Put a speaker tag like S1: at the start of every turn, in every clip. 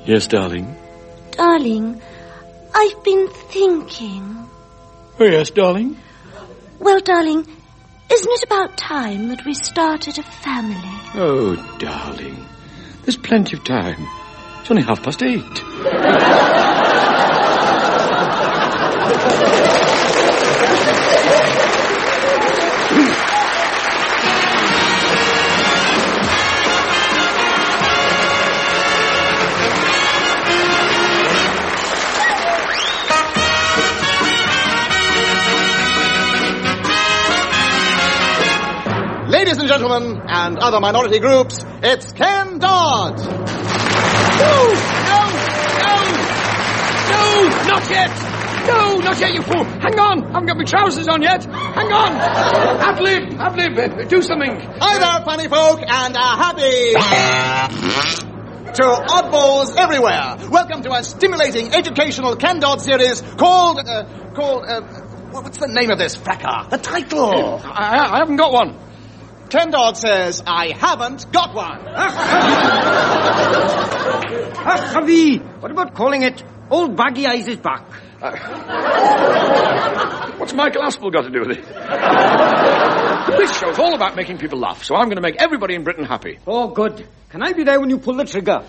S1: Yes, darling?
S2: Darling, I've been thinking.
S1: Oh, yes, darling?
S2: Well, darling, isn't it about time that we started a family?
S1: Oh, darling, there's plenty of time. It's only 8:30.
S3: Ladies and gentlemen, and other minority groups, it's Ken Dodd!
S4: No, not yet! No, not yet, you fool! Hang on! I haven't got my trousers on yet! Hang on! Ad-lib! Do something!
S3: Hi there, funny folk, and happy... to oddballs everywhere! Welcome to a stimulating educational Ken Dodd series called... what's the name of this fracas? The title!
S4: I haven't got one.
S3: Ken Dodd says, I haven't got one.
S5: Javi, what about calling it Old Baggy Eyes is Back?
S4: What's Michael Aspel got to do with it? This show's all about making people laugh, so I'm going to make everybody in Britain happy.
S5: Oh, good. Can I be there when you pull the trigger?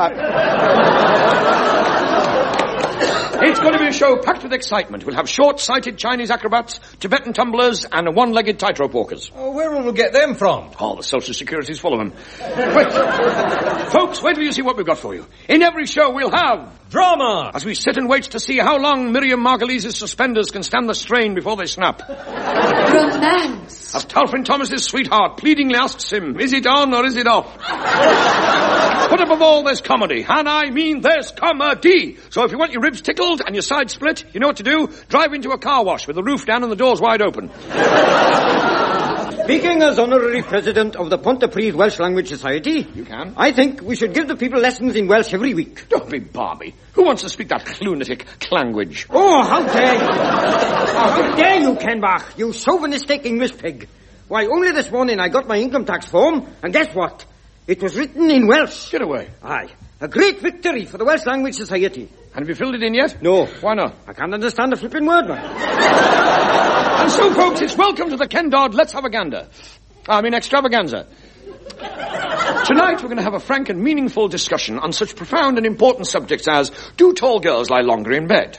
S4: It's going to be a show packed with excitement. We'll have short-sighted Chinese acrobats, Tibetan tumblers, and one-legged tightrope walkers.
S6: Oh, where will we get them from?
S4: Oh, the Social Security's full of them. Wait. Folks, wait till you see what we've got for you. In every show, we'll have...
S6: drama!
S4: As we sit and wait to see how long Miriam Margolyes's suspenders can stand the strain before they snap.
S2: Romance.
S4: As Talfrin Thomas's sweetheart pleadingly asks him, is it on or is it off? But above all, there's comedy. And I mean there's comedy. So if you want your ribs tickled and your sides split, you know what to do. Drive into a car wash with the roof down and the doors wide open.
S5: Speaking as honorary president of the Pontypridd Welsh Language Society...
S4: You can.
S5: I think we should give the people lessons in Welsh every week.
S4: Don't be balmy. Who wants to speak that lunatic language?
S5: Oh, how dare you! How dare you, Ken Bach, you chauvinistic English pig. Why, only this morning I got my income tax form, and guess what? It was written in Welsh.
S4: Get away.
S5: Aye. A great victory for the Welsh Language Society.
S4: And have you filled it in yet?
S5: No.
S4: Why not?
S5: I can't understand a flipping word, man.
S4: And so, folks, it's welcome to the Ken Dodd Let's Have a Gander. Extravaganza. Tonight we're going to have a frank and meaningful discussion on such profound and important subjects as, do tall girls lie longer in bed?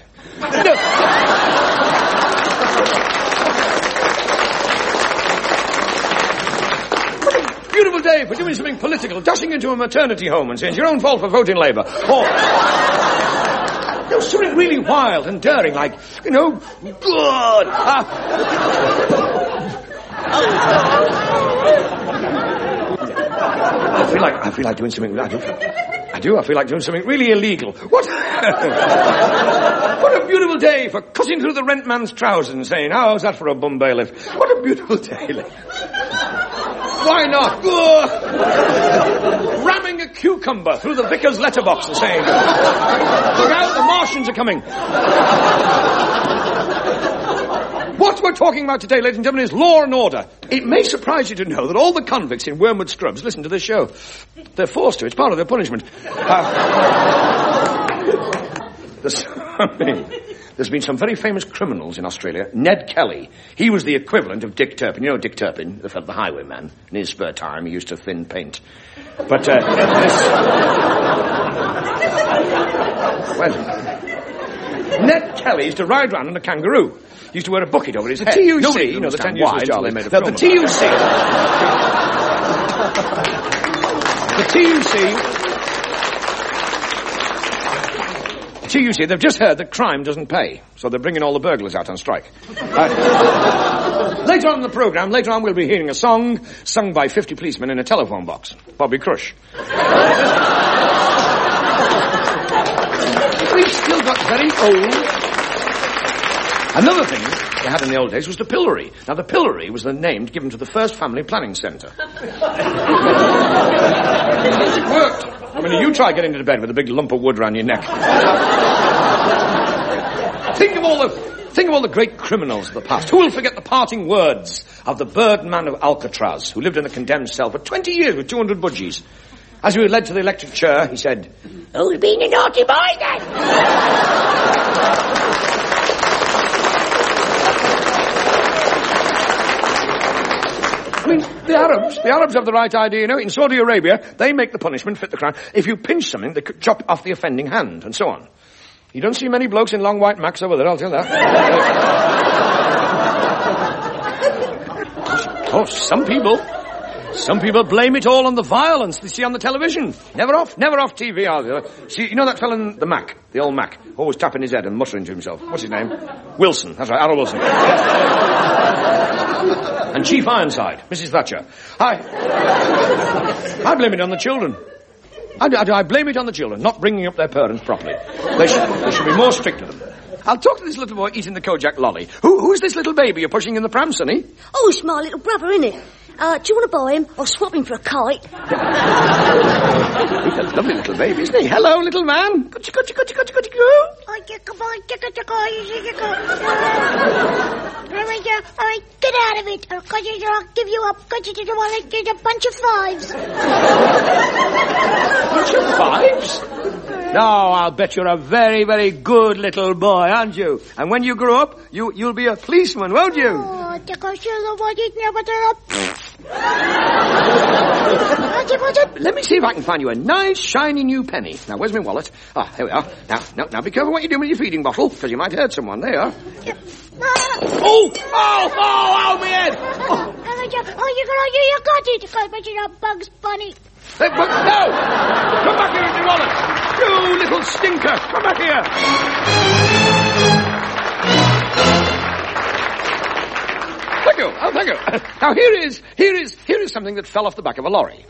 S4: Beautiful day for doing something political, dashing into a maternity home and saying it's your own fault for voting Labour. Or something really wild and daring, like, good. I feel like doing something. I do. I feel like doing something really illegal. What? What a beautiful day for cutting through the rent man's trousers and saying, how's that for a bum bailiff? What a beautiful day. Why not? Ramming a cucumber through the vicar's letterbox and saying, look out, the Martians are coming. What we're talking about today, ladies and gentlemen, is law and order. It may surprise you to know that all the convicts in Wormwood Scrubs listen to this show. They're forced to. It's part of their punishment. There's been some very famous criminals in Australia. Ned Kelly. He was the equivalent of Dick Turpin. You know Dick Turpin, the highwayman. In his spare time, he used to thin paint. But, Ned Kelly used to ride round on a kangaroo. He used to wear a bucket over his head.
S7: TUC,
S4: nobody, you know, the 10 years why, until they made a film.
S7: The TUC.
S4: The TUC, they've just heard that crime doesn't pay, so they're bringing all the burglars out on strike. Later on in the programme, we'll be hearing a song sung by 50 policemen in a telephone box. Bobby Crush. We've still got very old. Another thing they had in the old days was the pillory. Now, the pillory was the name given to the first family planning centre. It worked. I mean, you try getting into bed with a big lump of wood around your neck. Think of all the great criminals of the past. Who will forget the parting words of the Birdman of Alcatraz, who lived in a condemned cell for 20 years with 200 budgies? As we were led to the electric chair, he said, "Who's been a naughty boy, then?" I mean, the Arabs have the right idea, you know. In Saudi Arabia, they make the punishment fit the crime. If you pinch something, they could chop off the offending hand, and so on. You don't see many blokes in long white macks over there, I'll tell you that. Of course, some people blame it all on the violence they see on the television. Never off TV, are they? See, you know that fellow in the Mac, the old Mac, always tapping his head and muttering to himself. What's his name? Wilson. That's right, Harold Wilson. And Chief Ironside, Mrs. Thatcher. I blame it on the children. I blame it on the children, not bringing up their parents properly. They should be more strict to them. I'll talk to this little boy eating the Kojak lolly. Who's this little baby you're pushing in the pram, Sonny?
S2: Oh, it's my little brother, isn't it? Do you want to buy him? I'll swap him for a kite.
S4: He's a lovely little baby, isn't he? Hello, little man. Get
S7: out of it, or I'll give you up. Get a bunch of fives.
S4: Bunch of fives? No, I'll bet you're a very, very good little boy, aren't you? And when you grow up, you'll be a policeman, won't you? Let me see if I can find you a nice, shiny new penny. Now, where's my wallet? Ah, here we are. Now, be careful what you do with your feeding bottle, because you might hurt someone. There you are. Oh, my head!
S7: You got it. But you're a Bugs Bunny.
S4: No! Come back here with your wallet! You little stinker! Come back here! Thank you. Oh, thank you. Now, here is something that fell off the back of a lorry.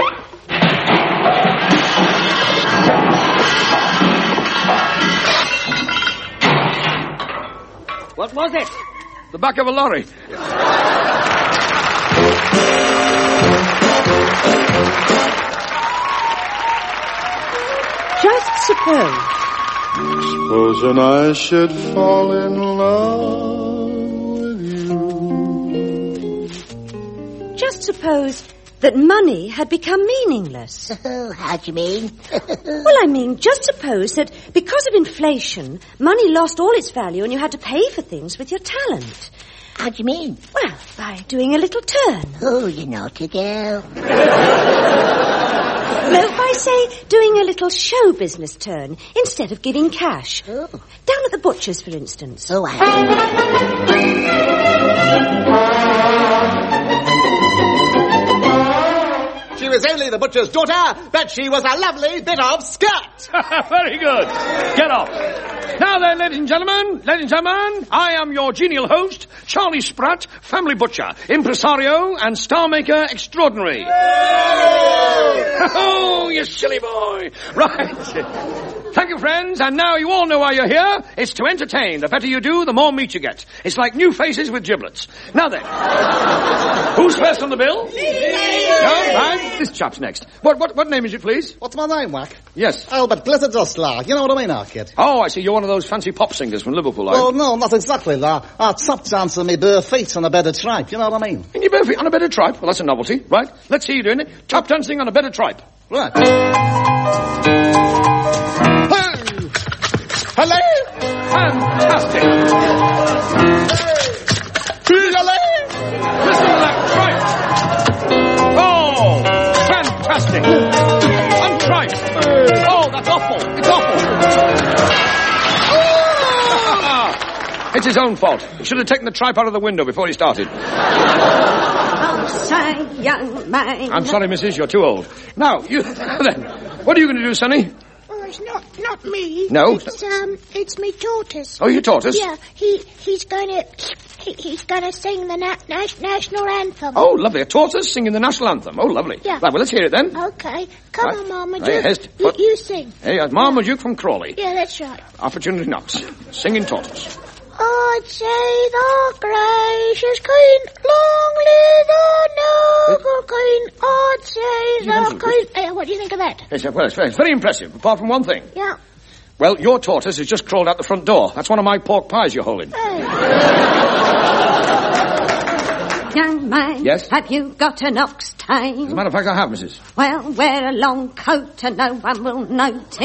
S5: What was it?
S4: The back of a lorry.
S2: Just suppose.
S8: Supposing I should fall in love with you.
S2: Just suppose that money had become meaningless.
S7: Oh, how do you mean?
S2: Well, I mean, just suppose that because of inflation, money lost all its value and you had to pay for things with your talent.
S7: How do you mean?
S2: Well, by doing a little turn.
S7: Oh, you naughty girl.
S2: No, by, say, doing a little show business turn instead of giving cash.
S7: Oh.
S2: Down at the butcher's, for instance.
S7: Oh,
S3: She was only the butcher's daughter, but she was a lovely bit of skirt.
S4: Very good. Get off. Now then, ladies and gentlemen, I am your genial host, Charlie Spratt, family butcher, impresario, and star maker extraordinary. Oh, you silly boy. Right. Thank you, friends, and now you all know why you're here. It's to entertain. The better you do, the more meat you get. It's like new faces with giblets. Now then, who's first on the bill? Right, this chap's next. What name is it, please?
S3: What's my name, Wack?
S4: Yes.
S3: Albert Glitterdustler. You know what I mean, kid?
S4: Oh, I see. You're one of those fancy pop singers from Liverpool, are you?
S3: Oh, no, not exactly that. I top dance on my bare feet on a bed of tripe. You know what I mean?
S4: In your bare feet on a bed of tripe? Well, that's a novelty, right? Let's see you doing it. Tap dancing on a bed of tripe.
S3: Right. Hello?
S4: Fantastic.
S3: Hello?
S4: Listen to that tripe. Oh, fantastic. On tripe. Oh, that's awful. It's awful. It's his own fault. He should have taken the tripe out of the window before he started.
S2: Oh, say, young man.
S4: I'm sorry, missus, you're too old. Now, you then, what are you going to do, Sonny?
S7: Well, it's not me.
S4: No?
S7: It's me tortoise.
S4: Oh, your tortoise?
S7: Yeah, he's gonna sing the national anthem.
S4: Oh, lovely. A tortoise singing the national anthem. Oh, lovely.
S7: Yeah.
S4: Right, well, let's hear it then.
S7: Okay. Come
S4: Right.
S7: on, Mama
S4: Hey,
S7: Duke. You sing.
S4: Hey, Mama Duke from Crawley.
S7: Yeah, that's right.
S4: Opportunity knocks. Singing tortoise.
S7: I'd say the gracious Queen, long live the noble Queen. I'd say the Queen. Hey, what do you think of that?
S4: Yes, well, it's very impressive, apart from one thing.
S7: Yeah.
S4: Well, your tortoise has just crawled out the front door. That's one of my pork pies you're holding.
S7: Hey.
S2: Young man,
S4: Yes?
S2: Have you got an ox
S4: As a
S2: tail?
S4: matter of fact, I have, Mrs.
S2: Well, wear a long coat and no one will notice.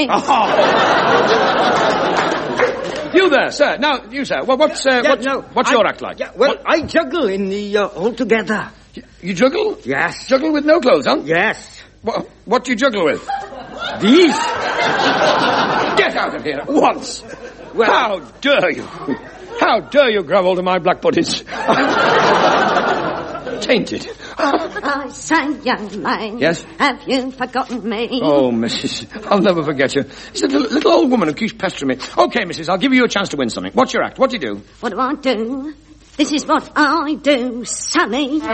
S4: You there, sir. Now, you, sir. Well, what's your act like?
S5: Yeah, well, I juggle in the altogether.
S4: You juggle?
S5: Yes.
S4: Juggle with no clothes on?
S5: Yes.
S4: What do you juggle with?
S5: These?
S4: Get out of here at once. Well, how dare you? How dare you grab hold of my black puddings? Tainted.
S2: I say, young man.
S4: Yes?
S2: Have you forgotten me?
S4: Oh, Mrs. I'll never forget you. It's a little old woman who keeps pestering me. Okay, Mrs. I'll give you a chance to win something. What's your act? What do you do?
S2: What do I do? This is what I do, Sonny.
S4: No,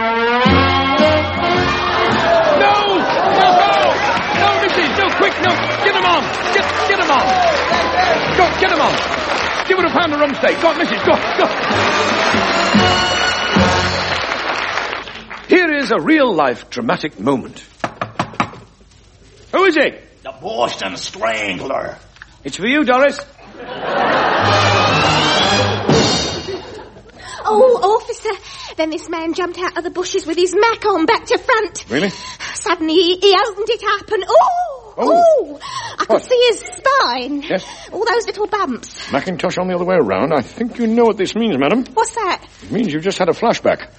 S4: Mrs. No, quick, no. Get him on. Get him on. Go, get him on. Give her a pound of rum steak. Go on, Mrs. Go. Here is a real-life dramatic moment. Who is it?
S9: The Boston Strangler.
S4: It's for you, Doris.
S7: Oh, officer, then this man jumped out of the bushes with his mac on back to front.
S4: Really?
S7: Suddenly he opened it up and, I could see his spine.
S4: Yes?
S7: All those little bumps.
S1: Macintosh on the other way around. I think you know what this means, madam.
S7: What's that?
S1: It means you've just had a flashback.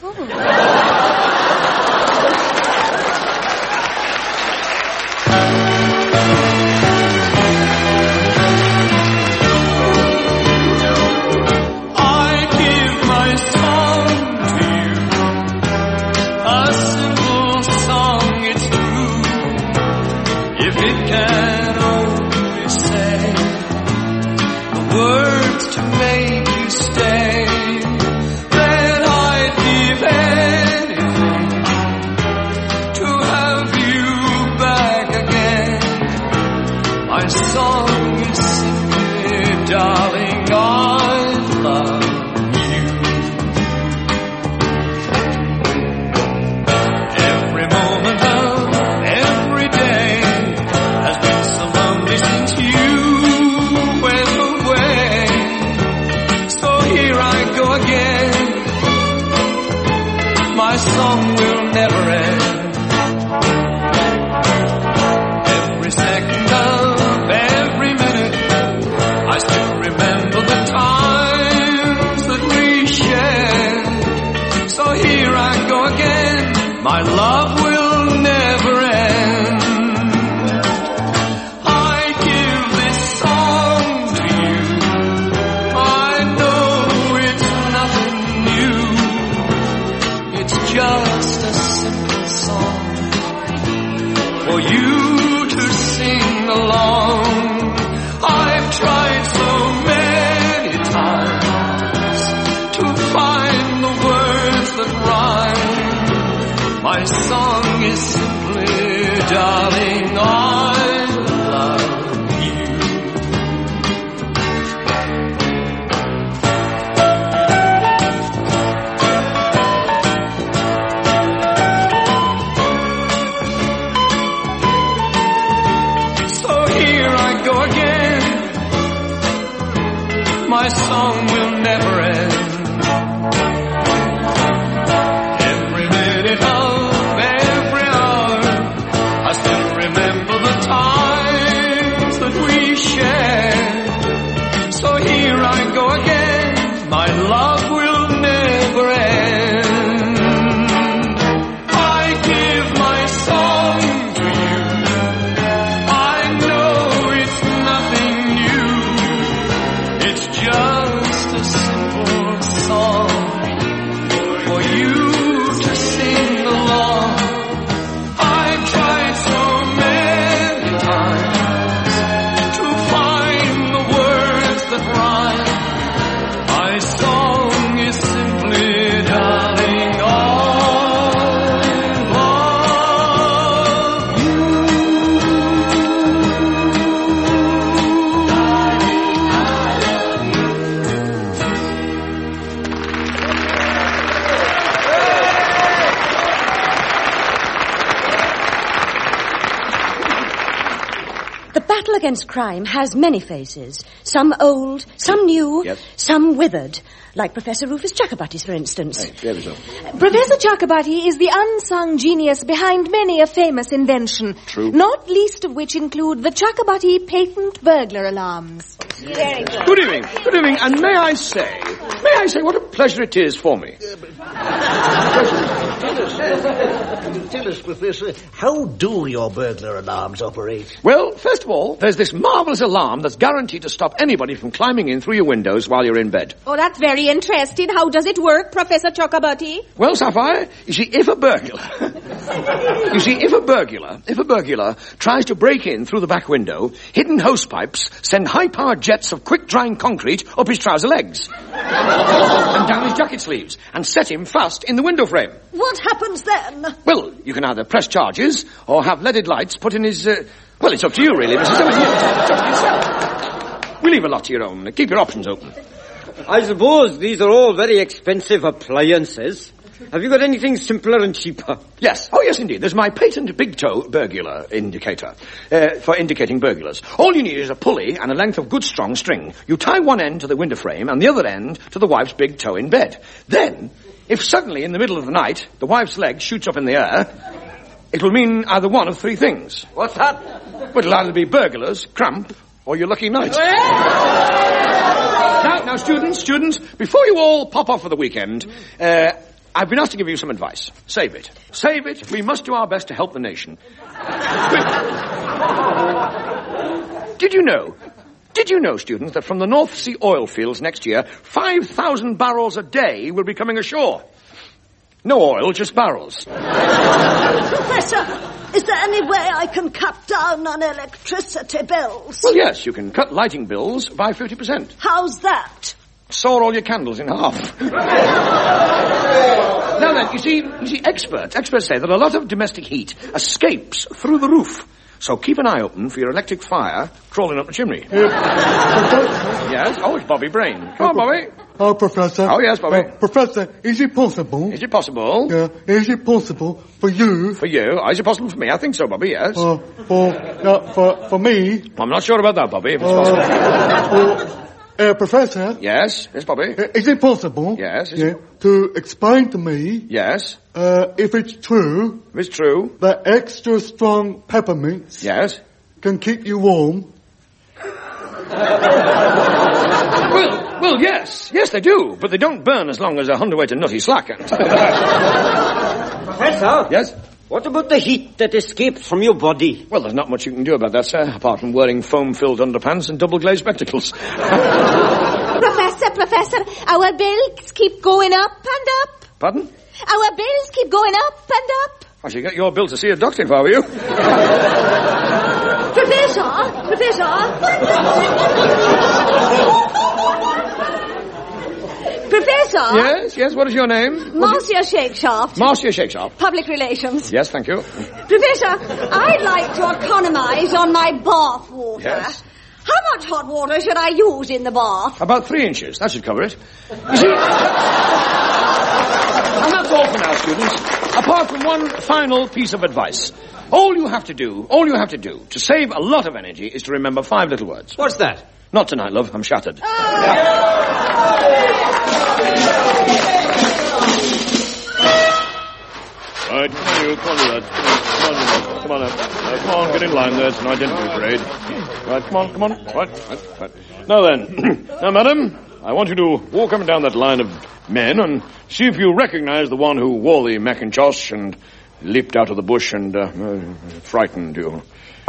S10: My song
S2: against crime has many faces. Some old, some new,
S4: Yes.
S2: some withered. Like Professor Rufus Chakrabarty's, for instance.
S4: Hey, there we go.
S10: Professor Chakrabarty is the unsung genius behind many a famous invention.
S4: True.
S10: Not least of which include the Chakrabarty patent burglar alarms.
S2: Very good.
S4: Good evening. Good evening. And may I say what a pleasure it is for me.
S11: Tell us, Professor, how do your burglar alarms operate?
S4: Well, first of all, there's this marvellous alarm that's guaranteed to stop anybody from climbing in through your windows while you're in bed.
S10: Oh, that's very interesting. How does it work, Professor Chakrabarty?
S4: Well, Sapphire, you see, if a burglar tries to break in through the back window, hidden hosepipes send high-powered jets of quick-drying concrete up his trouser legs and down his jacket sleeves and set him fast in the window frame.
S2: What happens then?
S4: Well, you can either press charges or have leaded lights put in his... well, it's up to you, really, Mrs. It's up to yourself. We leave a lot to your own. Keep your options open.
S5: I suppose these are all very expensive appliances. Have you got anything simpler and cheaper?
S4: Yes. Oh, yes, indeed. There's my patent big toe burglar indicator for indicating burglars. All you need is a pulley and a length of good strong string. You tie one end to the window frame and the other end to the wife's big toe in bed. Then, if suddenly in the middle of the night the wife's leg shoots up in the air, it will mean either one of three things.
S5: What's that?
S4: Well, it'll either be burglars, cramp, or your lucky night. Now, students, before you all pop off for the weekend, I've been asked to give you some advice. Save it. Save it. We must do our best to help the nation. Did you know, students, that from the North Sea oil fields next year, 5,000 barrels a day will be coming ashore? No oil, just barrels.
S2: Professor, is there any way I can cut down on electricity bills?
S4: Well, yes, you can cut lighting bills by 50%.
S2: How's that?
S4: Saw all your candles in half. Now then, you see, experts say that a lot of domestic heat escapes through the roof. So keep an eye open for your electric fire crawling up the chimney. Yes? Oh, it's Bobby Brain. Come on, Bobby.
S8: Oh, Professor.
S4: Oh, yes, Bobby.
S8: Professor, is it possible?
S4: Is it possible?
S8: Yeah, is it possible for you?
S4: For you? Oh, is it possible for me? I think so, Bobby, yes.
S8: For me?
S4: I'm not sure about that, Bobby, if it's possible.
S8: Professor?
S4: Yes, Bobby.
S8: Is it possible?
S4: Yes.
S8: To explain to me?
S4: Yes.
S8: If it's true?
S4: If it's true?
S8: That extra strong peppermints?
S4: Yes.
S8: Can keep you warm?
S4: Well, yes. Yes, they do. But they don't burn as long as a hundredweight of nutty slack.
S5: Professor?
S4: Yes?
S5: What about the heat that escapes from your body?
S4: Well, there's not much you can do about that, sir, apart from wearing foam-filled underpants and double-glazed spectacles.
S10: Professor, our bills keep going up and up.
S4: Pardon?
S10: Our bills keep going up and up.
S4: I should get your bill to see a doctor if I were you.
S2: Professor?
S4: Yes, what is your name?
S2: Marcia Shakeshaft.
S4: Marcia Shakeshaft.
S2: Public Relations.
S4: Yes, thank you.
S2: Professor, I'd like to economise on my bath water.
S4: Yes.
S2: How much hot water should I use in the bath?
S4: About 3 inches. That should cover it. You see... And that's all for now, students. Apart from one final piece of advice. All you have to do to save a lot of energy is to remember 5 little words.
S6: What's that?
S4: Not tonight, love. I'm shattered. Right, come on, you lads. Come on up. Come on, get in line there. It's an identity parade. Right, come on. Right. Now then, madam, I want you to walk up and down that line of men and see if you recognize the one who wore the Macintosh and leaped out of the bush and frightened you.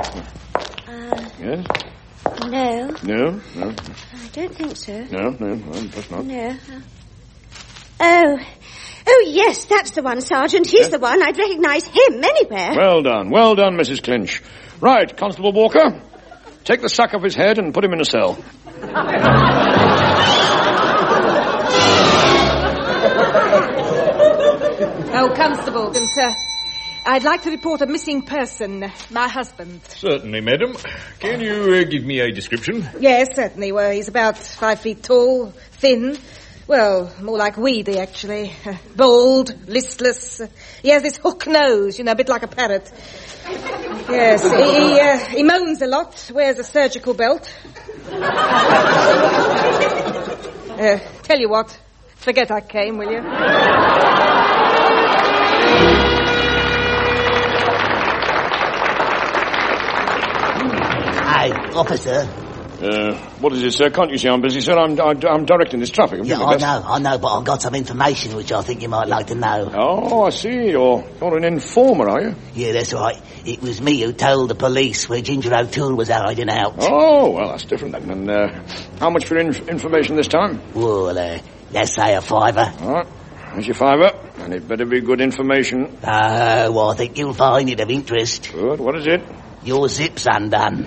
S4: Yes?
S2: No.
S4: No?
S2: I don't think so.
S4: No, perhaps not.
S2: No. Oh, yes, that's the one, Sergeant. He's the one. I'd recognise him anywhere.
S4: Well done, Mrs. Clinch. Right, Constable Walker, take the sack off his head and put him in a cell.
S10: Oh, Constable, I'd like to report a missing person, my husband.
S6: Certainly, madam. Can you give me a description?
S10: Yes, certainly. Well, he's about 5 feet tall, thin. Well, more like weedy, actually. Bold, listless. He has this hook nose, a bit like a parrot. Yes, he moans a lot, wears a surgical belt. Tell you what, forget I came, will you?
S11: Hey, officer.
S4: What is it, sir? Can't you see I'm busy, sir? I'm directing this traffic.
S11: I know, but I've got some information which I think you might like to know.
S4: Oh, I see. You're an informer, are you?
S11: Yeah, that's right. It was me who told the police where Ginger O'Toole was hiding out.
S4: Oh, well, that's different then. And how much for information this time?
S11: Well, let's say a $5.
S4: All right. Here's your $5. And it better be good information.
S11: Well, I think you'll find it of interest.
S4: Good. What is it?
S11: Your zip's undone.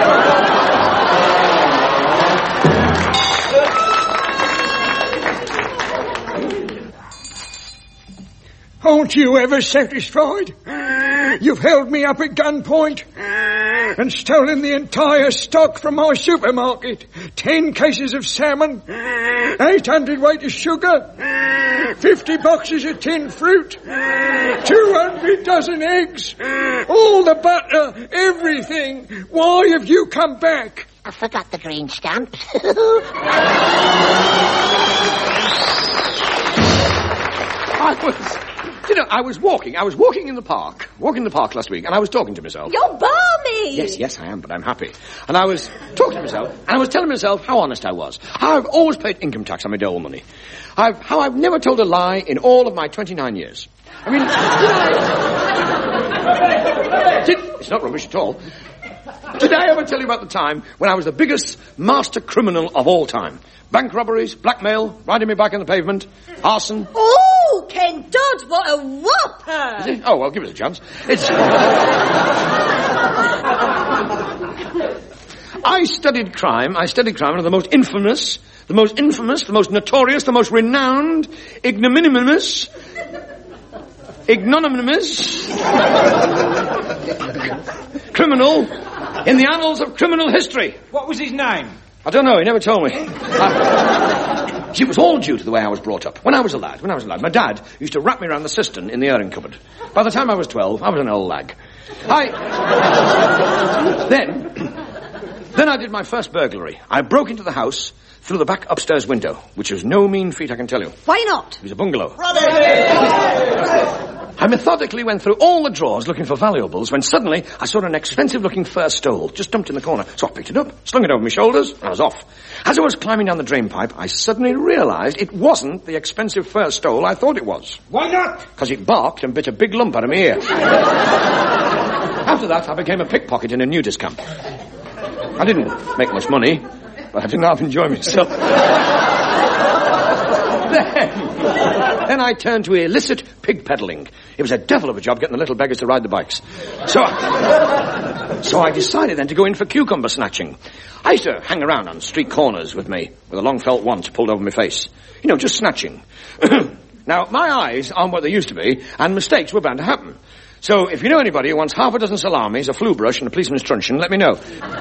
S12: Aren't you ever satisfied? You've held me up at gunpoint and stolen the entire stock from my supermarket. 10 cases of salmon, 800 weight of sugar, 50 boxes of tinned fruit, 200 dozen eggs, all the butter, everything. Why have you come back?
S7: I forgot the green stamps.
S4: I was walking in the park last week, and I was talking to myself.
S2: You're balmy!
S4: Yes, I am, but I'm happy. And I was talking to myself, and I was telling myself how honest I was. How I've always paid income tax on my dole money. How I've never told a lie in all of my 29 years. I mean, it's not rubbish at all. Did I ever tell you about the time when I was the biggest master criminal of all time? Bank robberies, blackmail, riding me back on the pavement, arson.
S2: Oh, Ken Dodd, what a whopper!
S4: Is it? Oh, well, give us a chance. I studied crime under the most infamous, the most notorious, the most renowned, ignominious criminal in the annals of criminal history.
S5: What was his name?
S4: I don't know, he never told me. It was all due to the way I was brought up. When I was a lad, my dad used to wrap me around the cistern in the airing cupboard. By the time I was 12, I was an old lag. Then I did my first burglary. I broke into the house through the back upstairs window, which was no mean feat, I can tell you.
S2: Why not?
S4: It was a bungalow. I methodically went through all the drawers looking for valuables when suddenly I saw an expensive-looking fur stole just dumped in the corner. So I picked it up, slung it over my shoulders, and I was off. As I was climbing down the drain pipe, I suddenly realised it wasn't the expensive fur stole I thought it was.
S5: Why not?
S4: Because it barked and bit a big lump out of my ear. After that, I became a pickpocket in a nudist camp. I didn't make much money, but I didn't half enjoy myself. Then I turned to illicit pig peddling. It was a devil of a job getting the little beggars to ride the bikes. So I decided then to go in for cucumber snatching. I used to hang around on street corners with a long felt wand pulled over my face. You know, just snatching. Now, my eyes aren't what they used to be, and mistakes were bound to happen. So if you know anybody who wants half a dozen salamis, a flue brush, and a policeman's truncheon, let me know.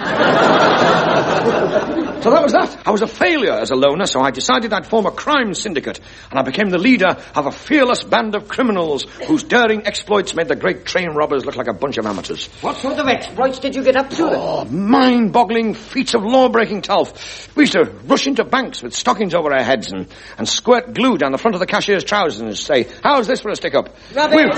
S4: So that was that. I was a failure as a loner, so I decided I'd form a crime syndicate, and I became the leader of a fearless band of criminals whose daring exploits made the great train robbers look like a bunch of amateurs.
S5: What sort of exploits did you get up to?
S4: Oh, mind-boggling feats of law-breaking Talf. We used to rush into banks with stockings over our heads and squirt glue down the front of the cashier's trousers and say, "How's this for a stick-up?"
S10: Rubbish!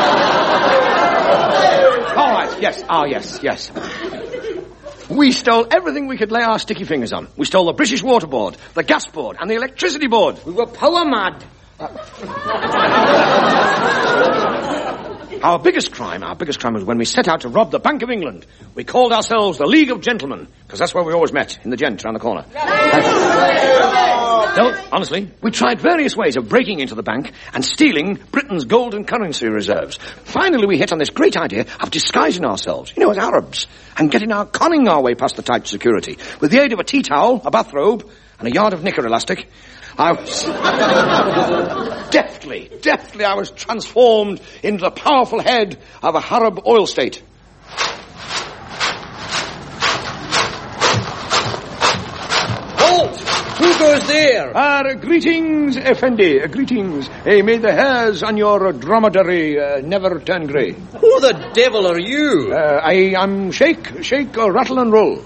S4: All right, yes. Oh, yes. We stole everything we could lay our sticky fingers on. We stole the British water board, the gas board, and the electricity board.
S5: We were power mad.
S4: Our biggest crime was when we set out to rob the Bank of England. We called ourselves the League of Gentlemen, because that's where we always met, in the Gent, around the corner. No, honestly, we tried various ways of breaking into the bank and stealing Britain's gold and currency reserves. Finally, we hit on this great idea of disguising ourselves, as Arabs, and conning our way past the tight security. With the aid of a tea towel, a bathrobe, and a yard of knicker elastic, I was deftly, I was transformed into the powerful head of a Arab oil state. Halt! Who's
S5: goes there?
S4: Greetings, Effendi. Greetings. May the hairs on your dromedary never turn grey.
S5: Who the devil are you?
S4: I am Shake, Rattle and Roll.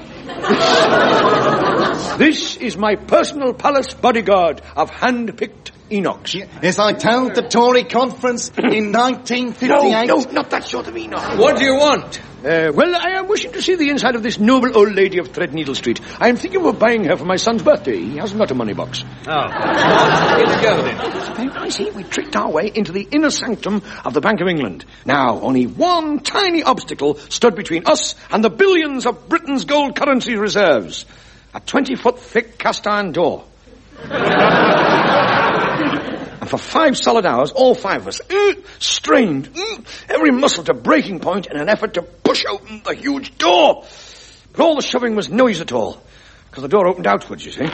S4: This is my personal palace bodyguard of hand-picked Enochs.
S3: Yes, I told the Tory conference in 1958.
S4: No, not that sort of Enoch.
S5: What do you want?
S4: Well, I am wishing to see the inside of this noble old lady of Threadneedle Street. I am thinking of buying her for my son's birthday. He hasn't got a money box.
S5: Oh. Let's go then.
S4: I see. We tricked our way into the inner sanctum of the Bank of England. Now, only one tiny obstacle stood between us and the billions of Britain's gold currency reserves. A 20-foot thick cast iron door. And for 5 solid hours, all 5 of us strained every muscle to breaking point in an effort to push open the huge door. But all the shoving was no use at all, because the door opened outwards, you see.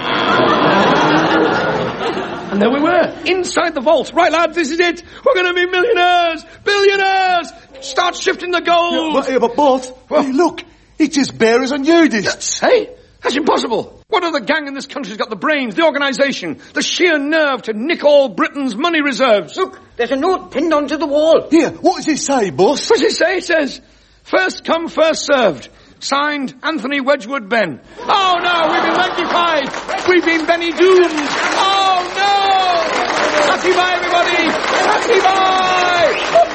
S4: And there we were, inside the vault. Right, lads, this is it. We're going to be millionaires! Billionaires! Start shifting the gold!
S8: But boss, hey, look, it's as bare as a nudist.
S4: Hey? That's impossible. What other gang in this country's got the brains, the organisation, the sheer nerve to nick all Britain's money reserves?
S5: Look, there's a note pinned onto the wall.
S8: Here, what does it say, boss?
S4: What does it say? It says, first come, first served. Signed, Anthony Wedgwood Ben. Oh, no, we've been magnified. We've been Benny doomed. Oh, no! Happy bye, everybody! Happy bye!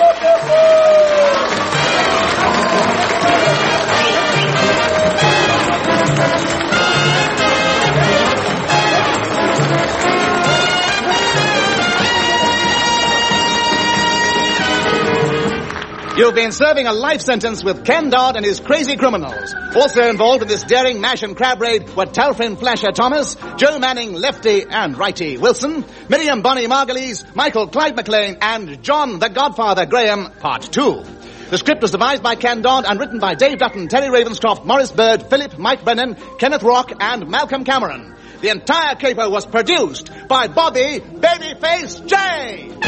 S3: You've been serving a life sentence with Ken Dodd and his crazy criminals. Also involved in this daring mash and crab raid were Talfrin Flasher Thomas, Joe Manning, Lefty and Righty Wilson, Miriam Bonnie Margulies, Michael Clyde McLean, and John the Godfather Graham, Part 2. The script was devised by Ken Dodd and written by Dave Dutton, Terry Ravenscroft, Maurice Bird, Philip, Mike Brennan, Kenneth Rock, and Malcolm Cameron. The entire caper was produced by Bobby Babyface J.